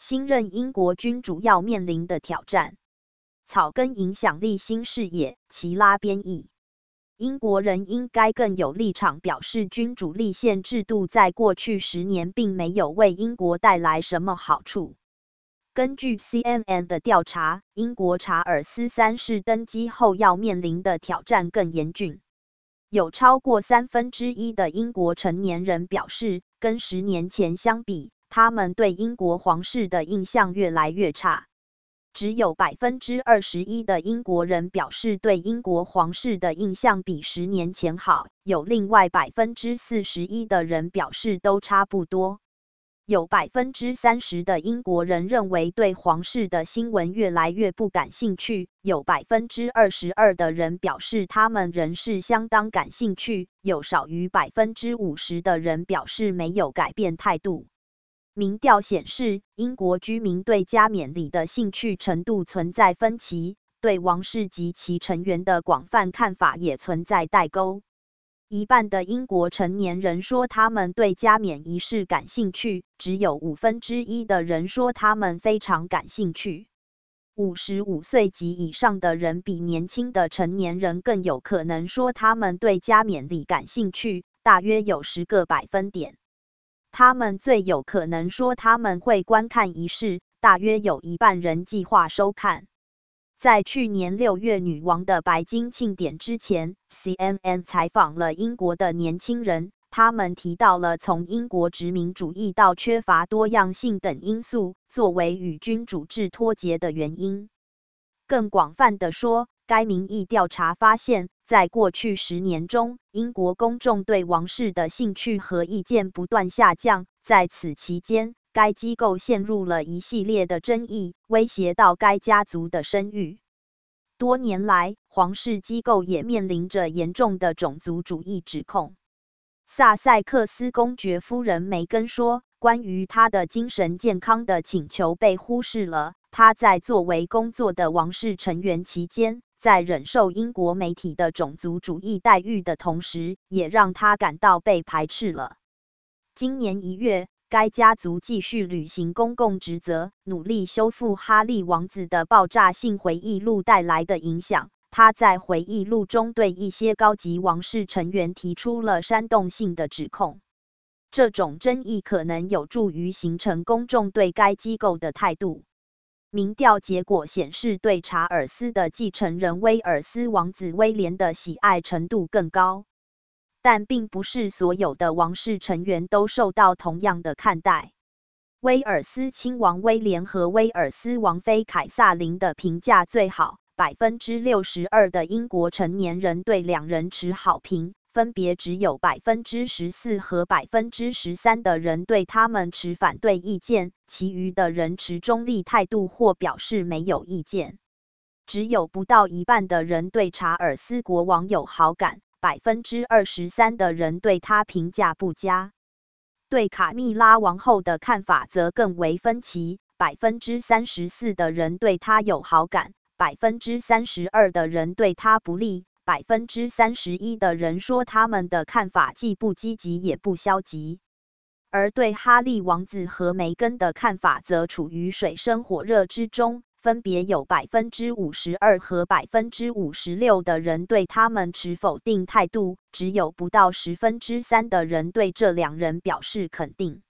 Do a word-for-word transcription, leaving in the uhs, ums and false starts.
新任英国君主要面临的挑战。草根影响力新视野，齐拉编译。英国人应该更有立场表示，君主立宪制度在过去十年并没有为英国带来什么好处。根据 C N N 的调查，英国查尔斯三世登基后要面临的挑战更严峻。有超过三分之一的英国成年人表示，跟十年前相比，他们对英国皇室的印象越来越差。只有 百分之二十一 的英国人表示对英国皇室的印象比十年前好，有另外 百分之四十一 的人表示都差不多。有 百分之三十 的英国人认为对皇室的新闻越来越不感兴趣，有 百分之二十二 的人表示他们仍是相当感兴趣，有少于 百分之五十 的人表示没有改变态度。民调显示，英国居民对加冕礼的兴趣程度存在分歧，对王室及其成员的广泛看法也存在代沟。一半的英国成年人说他们对加冕仪式感兴趣，只有五分之一的人说他们非常感兴趣。五十五岁及以上的人比年轻的成年人更有可能说他们对加冕礼感兴趣，大约有十个百分点。他们最有可能说他们会观看仪式，大约有一半人计划收看。在去年六月女王的白金庆典之前 ，C N N 采访了英国的年轻人，他们提到了从英国殖民主义到缺乏多样性等因素作为与君主制脱节的原因。更广泛的说，该民意调查发现，在过去十年中，英国公众对王室的兴趣和意见不断下降。在此期间，该机构陷入了一系列的争议，威胁到该家族的声誉。多年来，皇室机构也面临着严重的种族主义指控。萨塞克斯公爵夫人梅根说，关于她的精神健康的请求被忽视了。她在作为工作的王室成员期间，在忍受英国媒体的种族主义待遇的同时，也让她感到被排斥了。今年一月，该家族继续履行公共职责，努力修复哈利王子的爆炸性回忆录带来的影响。他在回忆录中对一些高级王室成员提出了煽动性的指控。这种争议可能有助于形成公众对该机构的态度。民调结果显示，对查尔斯的继承人威尔斯王子威廉的喜爱程度更高。但并不是所有的王室成员都受到同样的看待。威尔斯亲王威廉和威尔斯王妃凯撒琳的评价最好， 百分之六十二 的英国成年人对两人持好评，分别只有 百分之十四 和 百分之十三 的人对他们持反对意见，其余的人持中立态度或表示没有意见。只有不到一半的人对查尔斯国王有好感， 百分之二十三 的人对他评价不佳。对卡蜜拉王后的看法则更为分歧， 百分之三十四 的人对她有好感， 百分之三十二 的人对她不利， 百分之三十一 的人说他们的看法既不积极也不消极。而对哈利王子和梅根的看法则处于水深火热之中，分别有 百分之五十二 和 百分之五十六 的人对他们持否定态度，只有不到十分之三的人对这两人表示肯定。